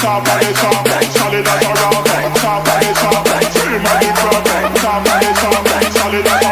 top of the top, solid as a rock. Top of the top, scream at the crowd. Top of the top, solid as a